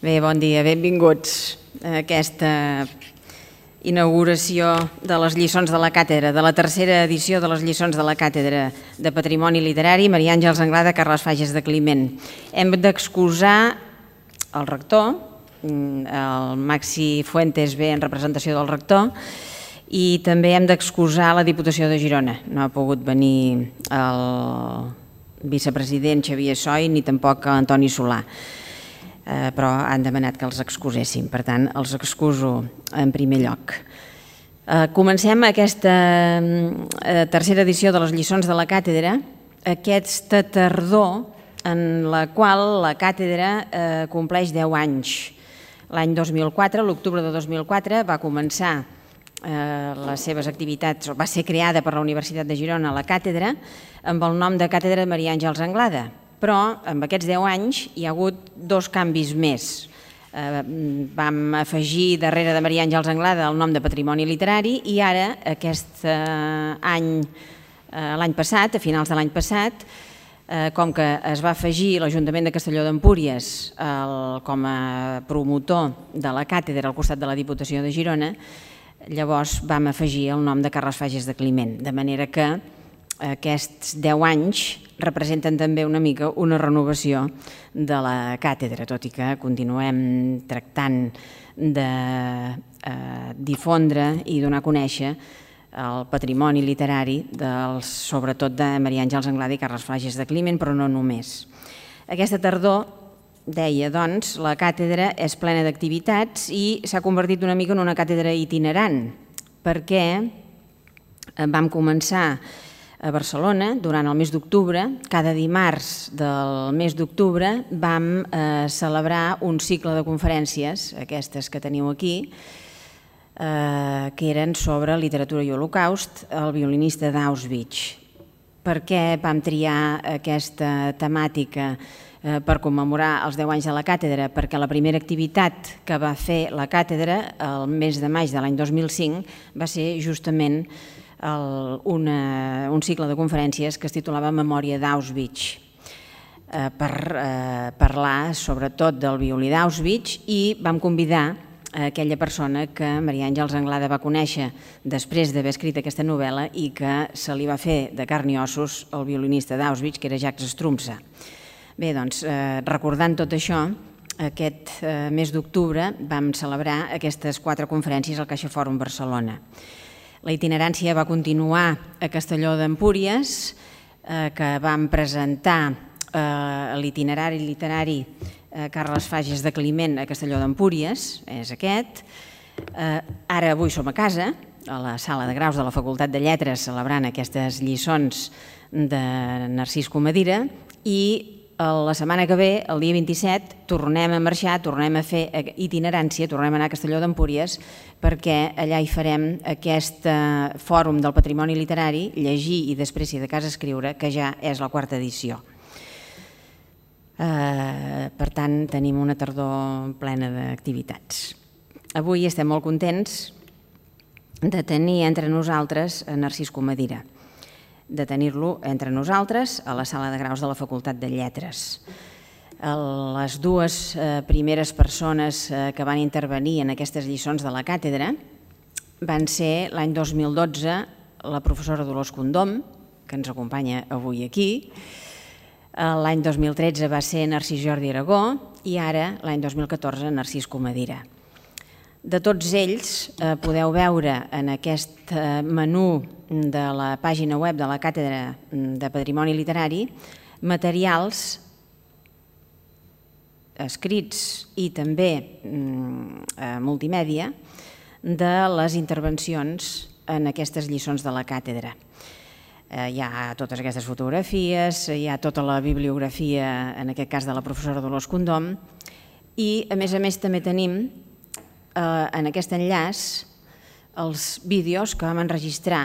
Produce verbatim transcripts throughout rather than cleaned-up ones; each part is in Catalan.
Bé, bon dia, benvinguts a aquesta inauguració de les lliçons de la càtedra, de la tercera edició de les lliçons de la càtedra de Patrimoni Literari Maria Àngels Anglada, Carles Fages de Climent. Hem d'excusar el rector, el Maxi Fuentes ve en representació del rector, i també hem d'excusar la Diputació de Girona. No ha pogut venir el vicepresident Xavier Soy ni tampoc Antoni Solà, però han demanat que els excuséssim, per tant els excuso en primer lloc. Comencem aquesta tercera edició de les lliçons de la càtedra, aquesta tardor en la qual la càtedra compleix deu anys. L'any dos mil quatre, l'octubre de dos mil quatre, va començar les seves activitats, o va ser creada per la Universitat de Girona la càtedra amb el nom de Càtedra Maria Àngels Anglada. Però en aquests deu anys hi ha hagut dos canvis més. Vam afegir darrere de Maria Àngels Anglada el nom de Patrimoni Literari i ara, aquest any, l'any passat, a finals de l'any passat, com que es va afegir l'Ajuntament de Castelló d'Empúries com a promotor de la càtedra al costat de la Diputació de Girona, llavors vam afegir el nom de Carles Fages de Climent, de manera que aquests deu anys representen també una mica una renovació de la càtedra, tot i que continuem tractant de difondre i donar a conèixer el patrimoni literari, sobretot de Maria Àngels Anglada i Carles Fages de Climent, però no només. Aquesta tardor, deia, doncs, la càtedra és plena d'activitats i s'ha convertit una mica en una càtedra itinerant, perquè vam començar a Barcelona durant el mes d'octubre. Cada dimarts del mes d'octubre vam celebrar un cicle de conferències, aquestes que teniu aquí, que eren sobre literatura i holocaust, el violinista d'Auschwitz. Per què vam triar aquesta temàtica per commemorar els deu anys de la càtedra? Perquè la primera activitat que va fer la càtedra el mes de maig de l'any dos mil cinc va ser justament un cicle de conferències que es titulava Memòria d'Auschwitz, per parlar sobretot del violí d'Auschwitz, i vam convidar aquella persona que Maria Àngels Anglada va conèixer després d'haver escrit aquesta novel·la i que se li va fer de carn i ossos el violinista d'Auschwitz, que era Jacques Strumsa. Bé, doncs, recordant tot això, aquest mes d'octubre vam celebrar aquestes quatre conferències al CaixaForum Barcelona. La itinerància va continuar a Castelló d'Empúries, que vam presentar l'itinerari literari Carles Fages de Climent a Castelló d'Empúries, és aquest. Ara avui som a casa, a la sala de graus de la Facultat de Lletres, celebrant aquestes lliçons de Narcís Comadira, i la setmana que ve, el dia vint-i-set, tornem a marxar, tornem a fer itinerància, tornem a anar a Castelló d'Empúries, perquè allà hi farem aquest fòrum del patrimoni literari, llegir i després, si de cas, escriure, que ja és la quarta edició. Per tant, tenim una tardor plena d'activitats. Avui estem molt contents de tenir entre nosaltres a Narcís Comadira, de tenir-lo entre nosaltres a la sala de graus de la Facultat de Lletres. Les dues primeres persones que van intervenir en aquestes lliçons de la càtedra van ser l'any dos mil dotze la professora Dolors Condom, que ens acompanya avui aquí, l'any dos mil tretze va ser Narcís Jordi Aragó i ara, l'any dos mil catorze, Narcís Comadira. De tots ells podeu veure en aquest menú de la pàgina web de la Càtedra de Patrimoni Literari materials escrits i també multimèdia de les intervencions en aquestes lliçons de la càtedra. Hi ha totes aquestes fotografies, hi ha tota la bibliografia, en aquest cas de la professora Dolors Condom, i a més a més també tenim en aquest enllaç els vídeos que vam enregistrar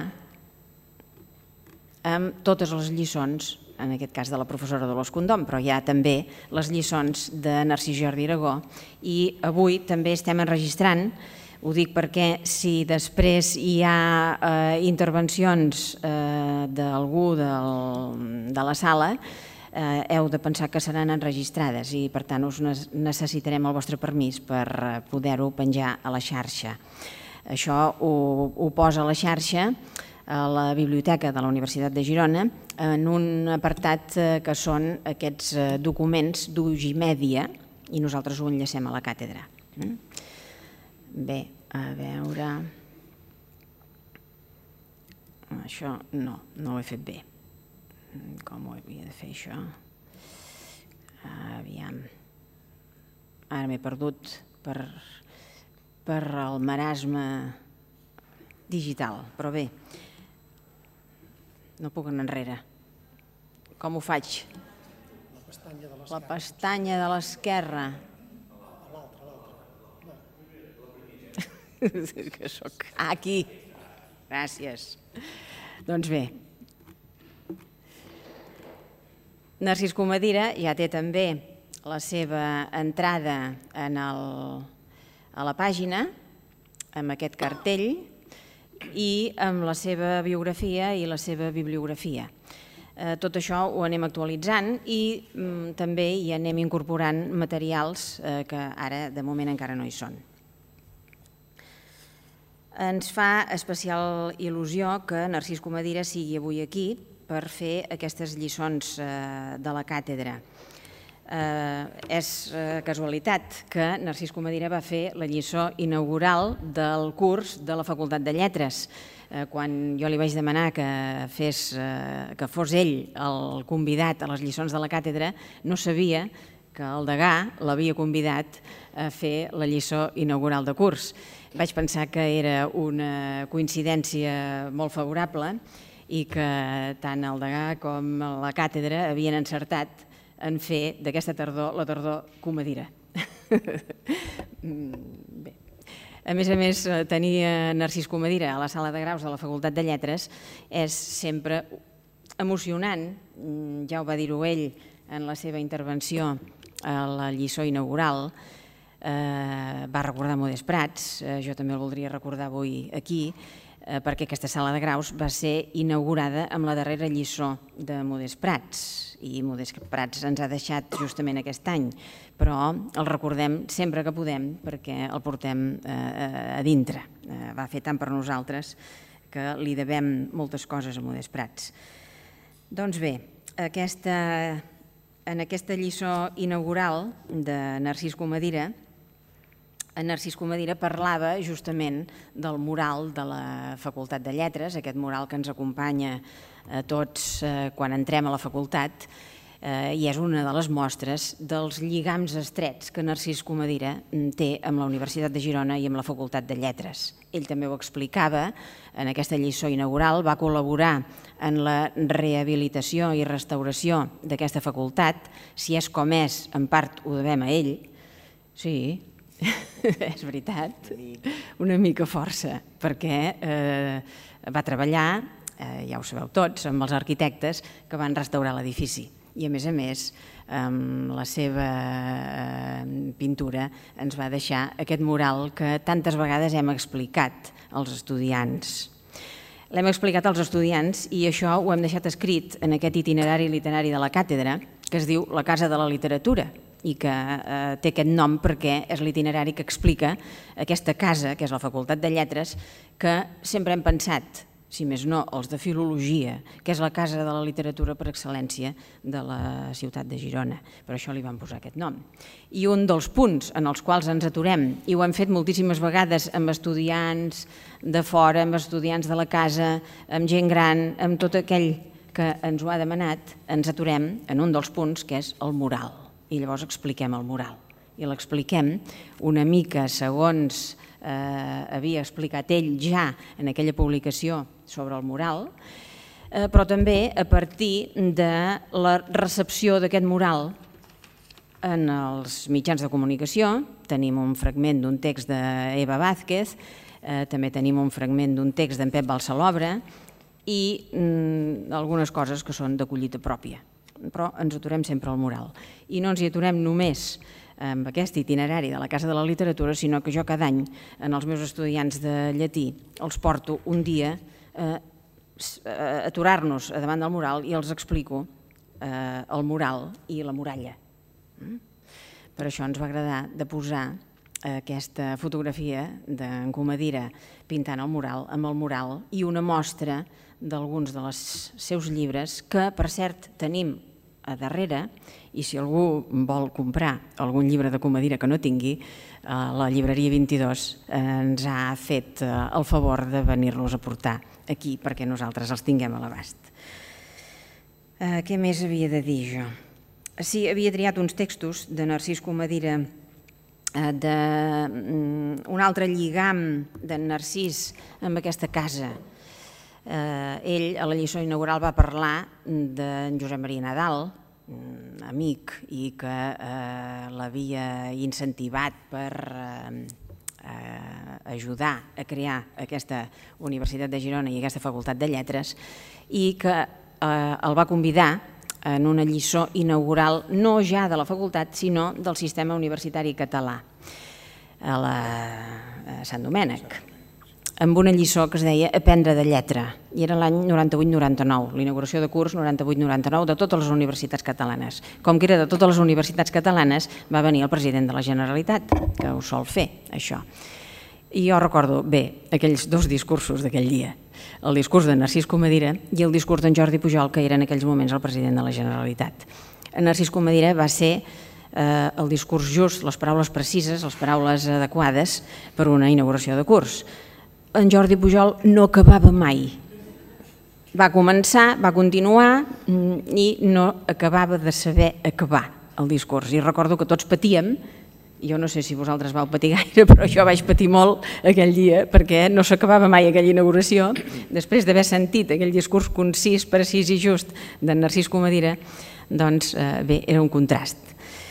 amb totes les lliçons, en aquest cas de la professora Dolors Condom, però hi ha també les lliçons de Narcís Jordi Aragó, i avui també estem enregistrant, ho dic perquè si després hi ha intervencions d'algú de la sala, heu de pensar que seran enregistrades i, per tant, us necessitarem el vostre permís per poder-ho penjar a la xarxa. Això ho posa a la xarxa a la Biblioteca de la Universitat de Girona en un apartat que són aquests documents d'Ugimèdia i nosaltres ho enllacem a la càtedra. Bé, a veure... Això no, no ho he fet bé. Com ho havia de fer, això? Aviam. Ara m'he perdut per el marasme digital, però bé, no puc anar enrere. Com ho faig? La pestanya de l'esquerra. L'altra, l'altra. Que soc... Ah, aquí. Gràcies. Doncs bé, Narcís Comadira ja té també la seva entrada a la pàgina, amb aquest cartell, i amb la seva biografia i la seva bibliografia. Tot això ho anem actualitzant i també hi anem incorporant materials que ara de moment encara no hi són. Ens fa especial il·lusió que Narcís Comadira sigui avui aquí per fer aquestes lliçons de la càtedra. És casualitat que Narcís Comadira va fer la lliçó inaugural del curs de la Facultat de Lletres. Quan jo li vaig demanar que fos ell el convidat a les lliçons de la càtedra, no sabia que el degà l'havia convidat a fer la lliçó inaugural de curs. Vaig pensar que era una coincidència molt favorable i que tant el degà com la càtedra havien encertat en fer d'aquesta tardor la tardor Comadira. Bé. A més a més, tenir Narcís Comadira a la sala de graus de la Facultat de Lletres és sempre emocionant. Ja ho va dir-ho ell en la seva intervenció a la lliçó inaugural. Va recordar Modest Prats, jo també el voldria recordar avui aquí, perquè aquesta sala de graus va ser inaugurada amb la darrera lliçó de Modest Prats i Modest Prats ens ha deixat justament aquest any, però el recordem sempre que podem perquè el portem a dintre. Va fer tant per nosaltres que li devem moltes coses a Modest Prats. Doncs bé, en aquesta lliçó inaugural de Narcís Comadira, en Narcís Comadira parlava justament del mural de la Facultat de Lletres, aquest mural que ens acompanya a tots quan entrem a la facultat, i és una de les mostres dels lligams estrets que Narcís Comadira té amb la Universitat de Girona i amb la Facultat de Lletres. Ell també ho explicava en aquesta lliçó inaugural, va col·laborar en la rehabilitació i restauració d'aquesta facultat, si és com és, en part ho devem a ell, sí, és veritat, una mica força, perquè va treballar, ja ho sabeu tots, amb els arquitectes que van restaurar l'edifici. I a més a més, amb la seva pintura ens va deixar aquest mural que tantes vegades hem explicat als estudiants. L'hem explicat als estudiants i això ho hem deixat escrit en aquest itinerari literari de la càtedra que es diu La Casa de la Literatura i que té aquest nom perquè és l'itinerari que explica aquesta casa, que és la Facultat de Lletres, que sempre hem pensat, si més no, els de Filologia, que és la Casa de la Literatura per excel·lència de la ciutat de Girona. Per això li vam posar aquest nom. I un dels punts en els quals ens aturem, i ho hem fet moltíssimes vegades amb estudiants de fora, amb estudiants de la casa, amb gent gran, amb tot aquell que ens ho ha demanat, ens aturem en un dels punts, que és el mural. I llavors expliquem el mural. I l'expliquem una mica segons havia explicat ell ja en aquella publicació sobre el mural, però també a partir de la recepció d'aquest mural en els mitjans de comunicació. Tenim un fragment d'un text d'Eva Vázquez, també tenim un fragment d'un text d'en Pep Balsalobra i algunes coses que són de collita pròpia. Però ens aturem sempre al mural. I no ens hi aturem només amb aquest itinerari de la Casa de la Literatura, sinó que jo cada any, en els meus estudiants de llatí, els porto un dia a aturar-nos davant del mural i els explico el mural i la muralla. Per això ens va agradar de posar aquesta fotografia d'en Comadira pintant el mural amb el mural i una mostra d'alguns dels seus llibres que, per cert, tenim a darrere, i si algú vol comprar algun llibre de Comadira que no tingui, la llibreria vint-i-dos ens ha fet el favor de venir-los a portar aquí perquè nosaltres els tinguem a l'abast. Què més havia de dir jo? Sí, havia triat uns textos de Narcís Comadira, d'un altre lligam d'en Narcís amb aquesta casa. Ell, a la lliçó inaugural, va parlar d'en Josep Maria Nadal, amic, i que l'havia incentivat per ajudar a crear aquesta Universitat de Girona i aquesta Facultat de Lletres, i que el va convidar en una lliçó inaugural no ja de la facultat, sinó del sistema universitari català, a Sant Domènec, amb una lliçó que es deia Aprendre de lletra, i era l'any noranta-vuit noranta-nou, l'inauguració de curs noranta-vuit noranta-nou de totes les universitats catalanes. Com que era de totes les universitats catalanes, va venir el president de la Generalitat, que ho sol fer, això. I jo recordo bé aquells dos discursos d'aquell dia, el discurs de Narcís Comadira i el discurs d'en Jordi Pujol, que era en aquells moments el president de la Generalitat. En Narcís Comadira va ser el discurs just, les paraules precises, les paraules adequades per una inauguració de curs. En Jordi Pujol no acabava mai. Va començar, va continuar i no acabava de saber acabar el discurs. I recordo que tots patíem, jo no sé si vosaltres vau patir gaire, però jo vaig patir molt aquell dia perquè no s'acabava mai aquella inauguració. Després d'haver sentit aquell discurs concís, precís i just d'en Narcís Comadira, doncs bé, era un contrast.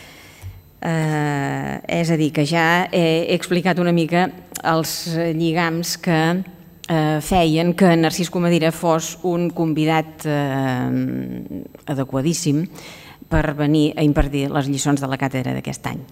És a dir, que ja he explicat una mica els lligams que feien que Narcís Comadira fos un convidat adequadíssim per venir a impartir les lliçons de la càtedra d'aquest any.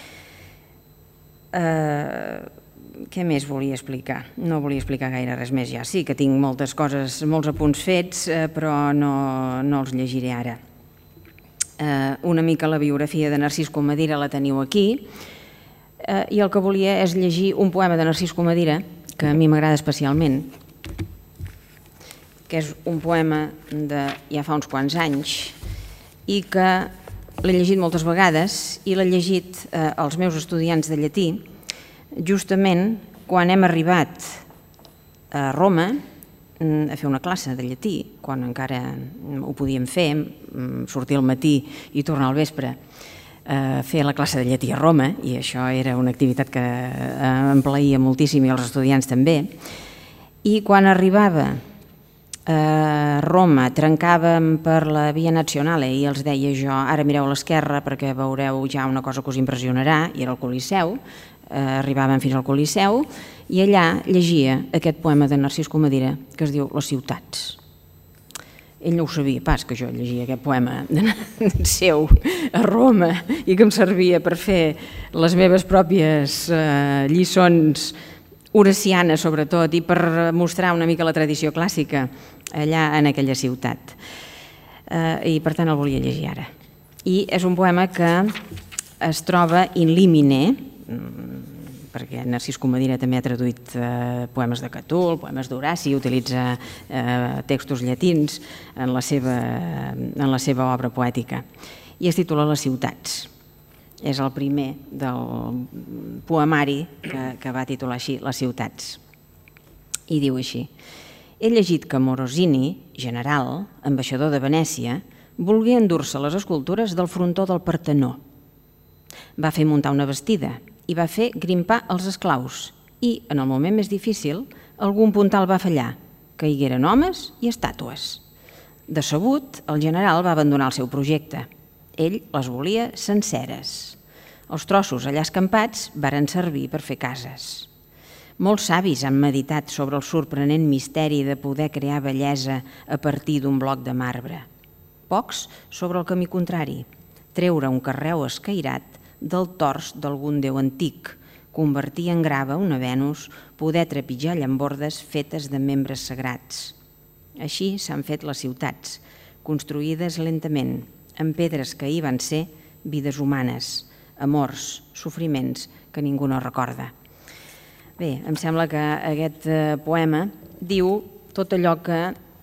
Què més volia explicar? No volia explicar gaire res més ja. Sí que tinc moltes coses, molts apunts fets, però no els llegiré ara. Una mica la biografia de Narcís Comadira la teniu aquí, i el que volia és llegir un poema de Narcís Comadira que a mi m'agrada especialment, que és un poema de ja fa uns quants anys i que l'he llegit moltes vegades i l'he llegit als meus estudiants de llatí justament quan hem arribat a Roma a fer una classe de llatí, quan encara ho podíem fer, sortir al matí i tornar al vespre a fer la classe de llatí a Roma, i això era una activitat que em plaïa moltíssim i els estudiants també. I quan arribava a Roma, trencàvem per la Via Nazionale i els deia jo, ara mireu a l'esquerra perquè veureu ja una cosa que us impressionarà, i era el Coliseu. Arribàvem fins al Coliseu i allà llegia aquest poema de Narcís Comadira que es diu Les ciutats. Ell no ho sabia pas que jo llegia aquest poema seu a Roma i que em servia per fer les meves pròpies lliçons horacianes sobretot i per mostrar una mica la tradició clàssica allà en aquella ciutat. I per tant el volia llegir ara. I és un poema que es troba in limine, perquè Narcís Comadira també ha traduït poemes de Catul, poemes d'Horaci, utilitza textos llatins en la seva obra poètica. I es titula Les ciutats. És el primer del poemari que va titular així, Les ciutats. I diu així: he llegit que Morosini, general, ambaixador de Venècia, volgué endur-se les escultures del frontó del Partenó. Va fer muntar una bastida i va fer grimpar els esclaus i, en el moment més difícil, algun puntal va fallar, caigueren homes i estàtues. Decebut, el general va abandonar el seu projecte. Ell les volia senceres. Els trossos allà escampats varen servir per fer cases. Molts savis han meditat sobre el sorprenent misteri de poder crear bellesa a partir d'un bloc de marbre. Pocs sobre el camí contrari, treure un carreu escairat del tors d'algun déu antic, convertir en grava una Venus, poder trepitjar llambordes fetes de membres sagrats. Així s'han fet les ciutats, construïdes lentament, amb pedres que hi van ser vides humanes, amors, sofriments que ningú no recorda. Bé, em sembla que aquest poema diu tot allò que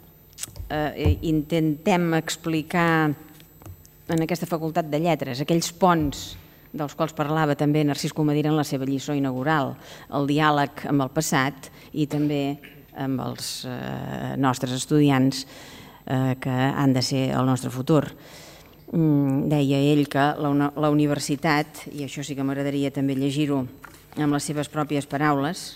intentem explicar en aquesta facultat de lletres, aquells ponts dels quals parlava també Narcís Comadira en la seva lliçó inaugural, el diàleg amb el passat i també amb els nostres estudiants que han de ser el nostre futur. Deia ell que la universitat, i això sí que m'agradaria també llegir-ho amb les seves pròpies paraules,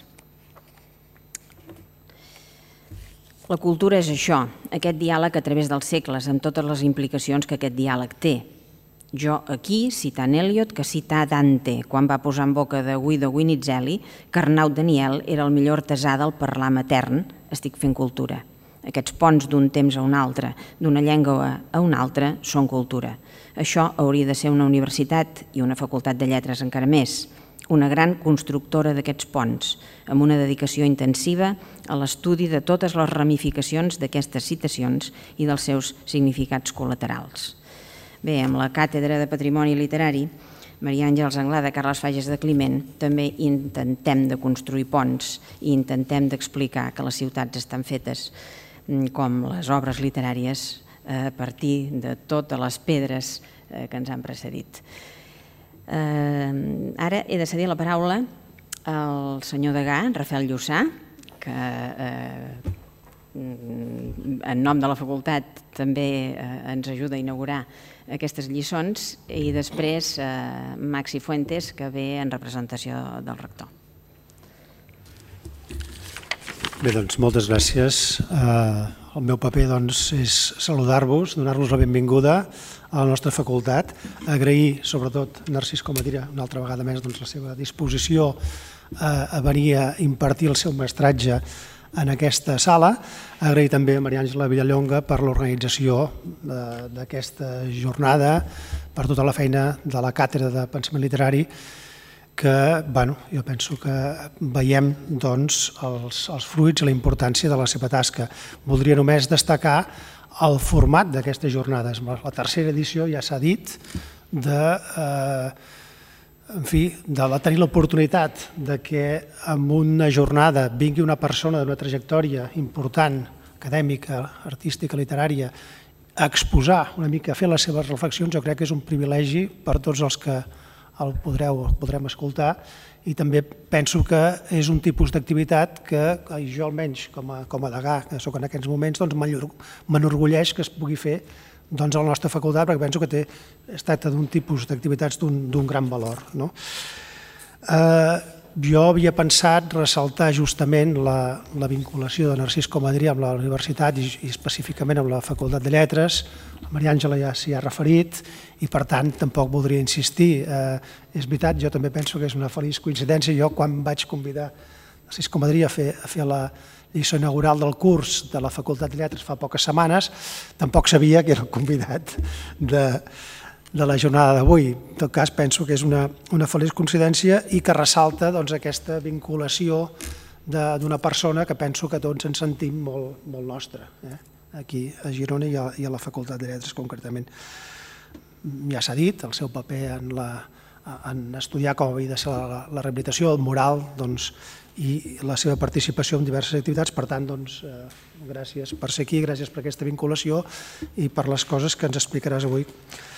la cultura és això, aquest diàleg a través dels segles, amb totes les implicacions que aquest diàleg té. Jo aquí, citant Eliot, que citar Dante, quan va posar en boca de Guido Guinizelli que Arnau Daniel era el millor artesà del parlar matern, estic fent cultura. Aquests ponts d'un temps a un altre, d'una llengua a una altra, són cultura. Això hauria de ser una universitat i una facultat de lletres encara més, una gran constructora d'aquests ponts, amb una dedicació intensiva a l'estudi de totes les ramificacions d'aquestes citacions i dels seus significats col·laterals. Bé, amb la Càtedra de Patrimoni Literari, Maria Àngels Anglada, Carles Fages de Climent, també intentem de construir ponts i intentem d'explicar que les ciutats estan fetes com les obres literàries a partir de totes les pedres que ens han precedit. Ara he de cedir la paraula al senyor degà, Rafael Llussà, que en nom de la facultat també ens ajuda a inaugurar aquestes lliçons, i després Maxi Fuentes, que ve en representació del rector. Bé, doncs moltes gràcies. El meu paper és saludar-vos, donar-vos la benvinguda a la nostra facultat, agrair sobretot a Narcís Comadira una altra vegada més la seva disposició a venir a impartir el seu mestratge en aquesta sala, agrair també a Maria Àngela Vilallonga per l'organització d'aquesta jornada, per tota la feina de la Càtedra de Pensament Literari, que jo penso que veiem els fruits i la importància de la seva tasca. Voldria només destacar el format d'aquestes jornades. La tercera edició, ja s'ha dit, de tenir l'oportunitat que en una jornada vingui una persona d'una trajectòria important, acadèmica, artística, literària, a exposar una mica, a fer les seves reflexions, jo crec que és un privilegi per tots els que el podrem escoltar, i també penso que és un tipus d'activitat que jo almenys com a degà, que soc en aquests moments, m'enorgulleix que es pugui fer a la nostra facultat, perquè penso que es tracta d'un tipus d'activitats d'un gran valor. Jo havia pensat ressaltar justament la vinculació de Narcís Comadira amb la universitat i específicament amb la Facultat de Lletres. La Maria Àngela ja s'hi ha referit i per tant tampoc voldria insistir. És veritat, jo també penso que és una feliç coincidència. Jo quan vaig convidar Narcís Comadira a fer la lliçó inaugural del curs de la Facultat de Lletres fa poques setmanes, tampoc sabia que era el convidat de de la jornada d'avui. En tot cas, penso que és una feliç coincidència i que ressalta aquesta vinculació d'una persona que penso que tots ens sentim molt nostra, aquí a Girona i a la Facultat de Lletres concretament. Ja s'ha dit, el seu paper en estudiar com havia de ser la rehabilitació, el moral i la seva participació en diverses activitats. Per tant, gràcies per ser aquí, gràcies per aquesta vinculació i per les coses que ens explicaràs avui.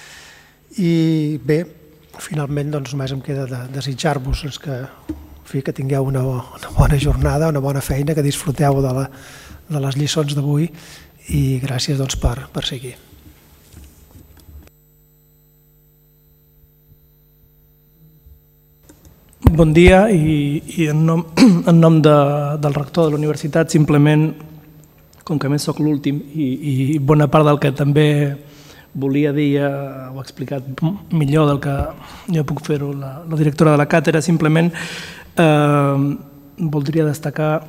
I bé, finalment només em queda desitjar-vos que tingueu una bona jornada, una bona feina, que disfruteu de les lliçons d'avui i gràcies per ser aquí. Bon dia i en nom del rector de la universitat simplement, com que a més soc l'últim i bona part del que també volia dir, ho ha explicat millor del que jo puc fer-ho la directora de la càtedra, simplement voldria destacar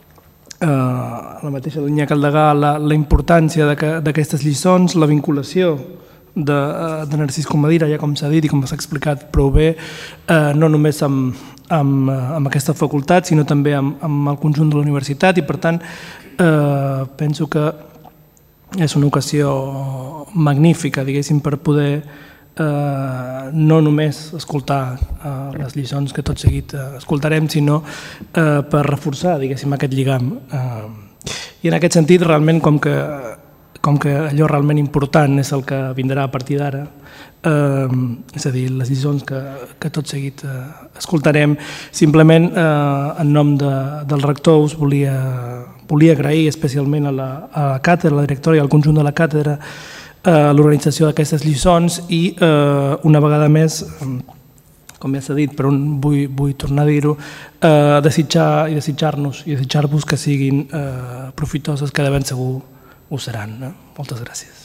a la mateixa línia que el degà la importància d'aquestes lliçons, la vinculació de Narcís Comadira, ja com s'ha dit i com s'ha explicat prou bé, no només amb aquesta facultat, sinó també amb el conjunt de la universitat, i per tant penso que és una ocasió magnífica, diguéssim, per poder eh, no només escoltar eh, les lliçons que tot seguit eh, escoltarem, sinó eh, per reforçar, diguéssim, aquest lligam. Eh, I en aquest sentit, realment, com que, com que allò realment important és el que vindrà a partir d'ara, eh, és a dir, les lliçons que, que tot seguit eh, escoltarem, simplement eh, en nom de, del rector us volia, volia agrair especialment a la, a la càtedra, a la directora i al conjunt de la càtedra eh, l'organització d'aquestes lliçons i eh, una vegada més, com ja s'ha dit, però vull, vull tornar a dir-ho, eh, desitjar i desitjar-nos i desitjar-vos que siguin eh, profitoses, que de ben segur ho seran. No? Moltes gràcies.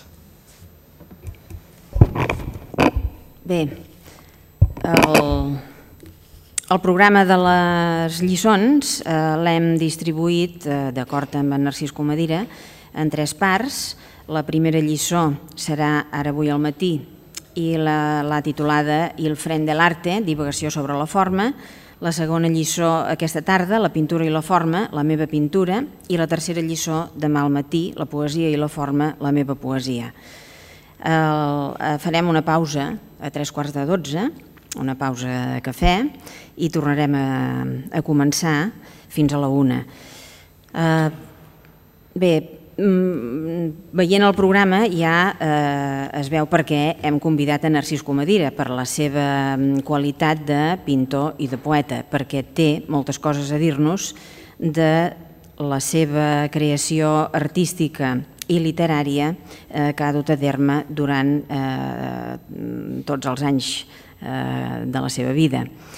Bé, el, el programa de les lliçons eh, l'hem distribuït, eh, d'acord amb en Narcís Comadira, en tres parts. La primera lliçó serà ara avui al matí i la, la titulada Il fren de l'arte, divagació sobre la forma. La segona lliçó aquesta tarda, la pintura i la forma, la meva pintura. I la tercera lliçó demà al matí, la poesia i la forma, la meva poesia. El, farem una pausa a tres quarts de dotze, una pausa de cafè, i tornarem a, a començar fins a la una. Uh, bé, veient el programa ja eh, es veu per què hem convidat a Narcís Comadira, per la seva qualitat de pintor i de poeta, perquè té moltes coses a dir-nos de la seva creació artística i literària eh, que ha dut a terme durant eh, tots els anys eh, de la seva vida.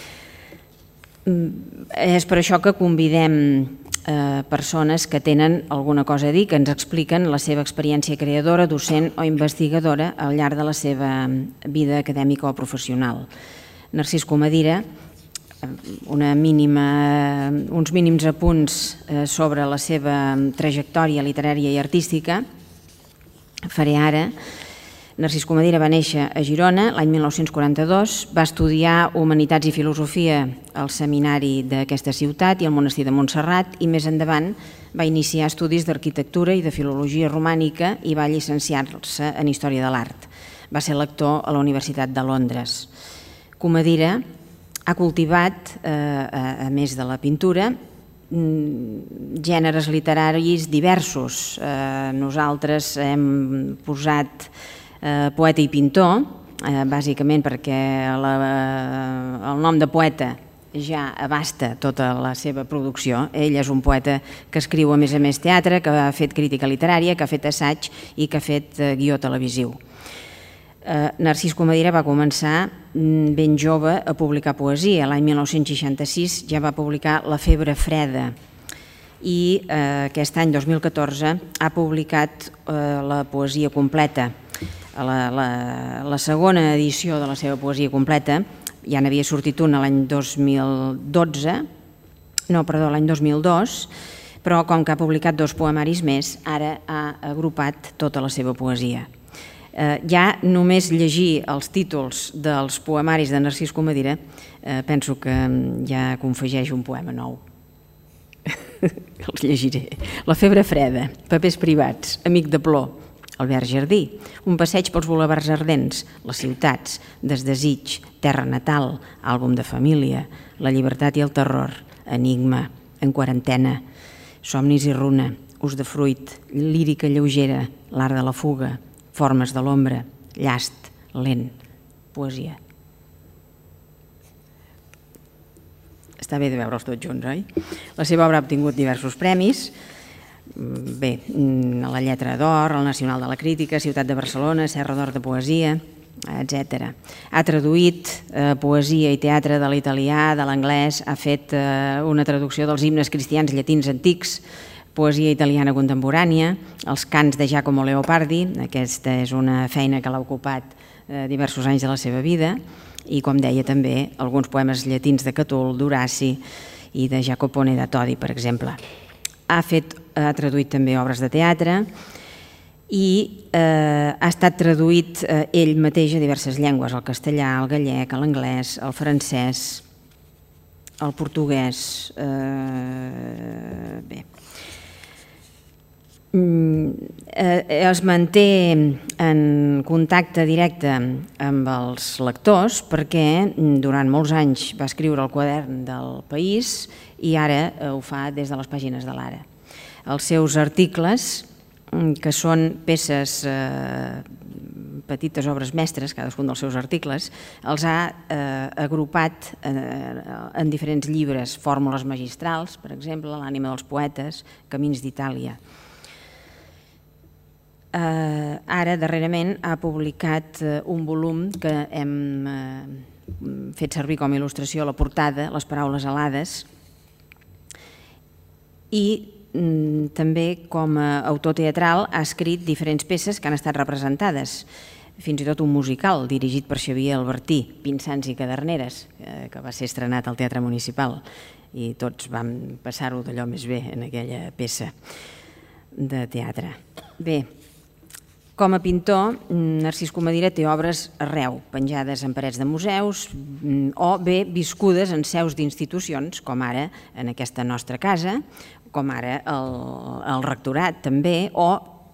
És per això que convidem eh, persones que tenen alguna cosa a dir, que ens expliquen la seva experiència creadora, docent o investigadora al llarg de la seva vida acadèmica o professional. Narcís Comadira, una mínima, uns mínims apunts sobre la seva trajectòria literària i artística faré ara. Narcís Comadira va néixer a Girona l'any mil nou-cents quaranta-dos, va estudiar Humanitats i Filosofia al seminari d'aquesta ciutat i al monestir de Montserrat i més endavant va iniciar estudis d'arquitectura i de filologia romànica i va llicenciar-se en Història de l'Art. Va ser lector a la Universitat de Londres. Comadira ha cultivat, eh, a més de la pintura, gèneres literaris diversos. Eh, nosaltres hem posat eh, poeta i pintor, eh, bàsicament perquè la, el nom de poeta ja abasta tota la seva producció. Ell és un poeta que escriu a més a més teatre, que ha fet crítica literària, que ha fet assaig i que ha fet eh, guió televisiu. Narcís Comadira va començar ben jove a publicar poesia. L'any mil nou-cents seixanta-sis ja va publicar La febre freda i aquest any, dos mil catorze, ha publicat la poesia completa. La, la, la segona edició de la seva poesia completa, ja n'havia sortit una l'any dos mil dotze, no, perdó, l'any dos mil dos, però com que ha publicat dos poemaris més, ara ha agrupat tota la seva poesia. Eh, ja només llegir els títols dels poemaris de Narcís Comadira eh, penso que ja confegeix un poema nou. Els llegiré. La febre freda, papers privats, amic de plor, Albert Jardí, un passeig pels bulevards ardents, les ciutats, desdesig, terra natal, àlbum de família, la llibertat i el terror, enigma, en quarantena, somnis i runa, ús de fruit, lírica lleugera, l'art de la fuga, formes de l'ombra, llast, lent, poesia. Està bé de veure'ls tots junts, oi? La seva obra ha obtingut diversos premis. Bé, la Lletra d'Or, el Nacional de la Crítica, Ciutat de Barcelona, Serra d'Or de Poesia, etcètera. Ha traduït eh, poesia i teatre de l'italià, de l'anglès, ha fet eh, una traducció dels himnes cristians llatins antics, poesia italiana contemporània, els cants de Giacomo Leopardi, aquesta és una feina que l'ha ocupat eh, diversos anys de la seva vida, i com deia també alguns poemes llatins de Catul, d'Horaci i de Jacopone da Todi, per exemple. Ha, fet, ha traduït també obres de teatre i eh, ha estat traduït eh, ell mateix a diverses llengües, el castellà, el gallec, l'anglès, el francès, el portuguès, eh, bé. es manté en contacte directe amb els lectors perquè durant molts anys va escriure el quadern del País i ara ho fa des de les pàgines de l'Ara. Els seus articles, que són peces, petites obres mestres, cadascun dels seus articles, els ha agrupat en diferents llibres, Fórmules magistrals, per exemple, L'ànima dels poetes, Camins d'Itàlia. Ara, darrerament, ha publicat un volum que hem fet servir com a il·lustració a la portada, Les paraules alades, i també com a autor teatral ha escrit diferents peces que han estat representades, fins i tot un musical dirigit per Xavier Albertí, Pinsans i caderneres, que va ser estrenat al Teatre Municipal i tots vam passar-ho d'allò més bé en aquella peça de teatre. Bé, com a pintor, Narcís Comadira té obres arreu, penjades en parets de museus o bé viscudes en seus d'institucions, com ara en aquesta nostra casa, com ara el rectorat també, o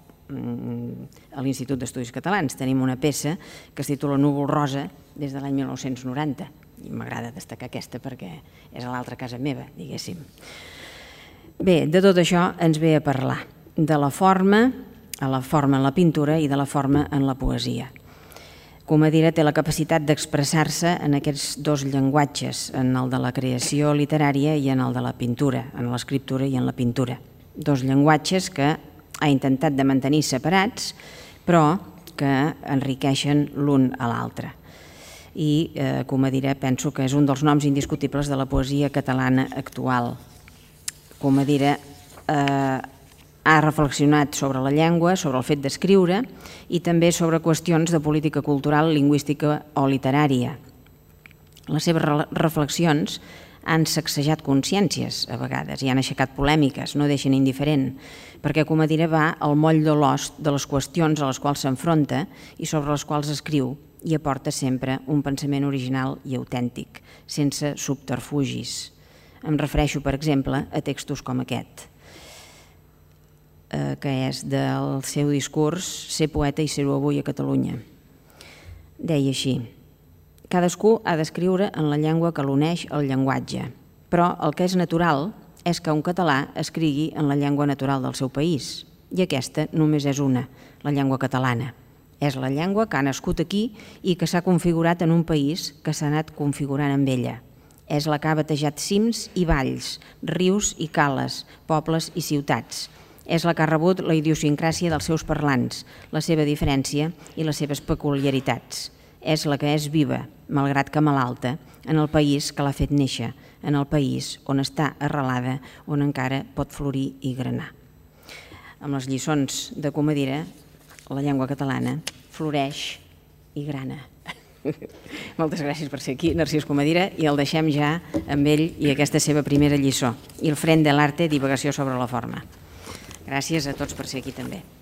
a l'Institut d'Estudis Catalans. Tenim una peça que es titula Núvol Rosa des de l'any mil nou-cents noranta i m'agrada destacar aquesta perquè és a l'altra casa meva, diguéssim. Bé, de tot això ens ve a parlar, de la forma, a la forma en la pintura i de la forma en la poesia. Comadira té la capacitat d'expressar-se en aquests dos llenguatges, en el de la creació literària i en el de la pintura, en l'escriptura i en la pintura. Dos llenguatges que ha intentat de mantenir separats, però que enriqueixen l'un a l'altre. I Comadira penso que és un dels noms indiscutibles de la poesia catalana actual. Comadira ha reflexionat sobre la llengua, sobre el fet d'escriure i també sobre qüestions de política cultural, lingüística o literària. Les seves reflexions han sacsejat consciències a vegades i han aixecat polèmiques, no deixen indiferent, perquè Comadira va al moll de l'os de les qüestions a les quals s'enfronta i sobre les quals escriu i aporta sempre un pensament original i autèntic, sense subterfugis. Em refereixo, per exemple, a textos com aquest, que és del seu discurs Ser poeta i ser-ho avui a Catalunya. Deia així: cadascú ha d'escriure en la llengua que l'uneix al llenguatge, però el que és natural és que un català escrigui en la llengua natural del seu país, i aquesta només és una, la llengua catalana. És la llengua que ha nascut aquí i que s'ha configurat en un país que s'ha anat configurant amb ella. És la que ha batejat cims i valls, rius i cales, pobles i ciutats. És la que ha rebut la idiosincràsia dels seus parlants, la seva diferència i les seves peculiaritats. És la que és viva, malgrat que malalta, en el país que l'ha fet néixer, en el país on està arrelada, on encara pot florir i granar. Amb les lliçons de Comadira, la llengua catalana floreix i grana. Moltes gràcies per ser aquí, Narcís Comadira, i el deixem ja amb ell i aquesta seva primera lliçó, Il fren de l'arte, divagació sobre la forma. Gràcies a tots per ser aquí també.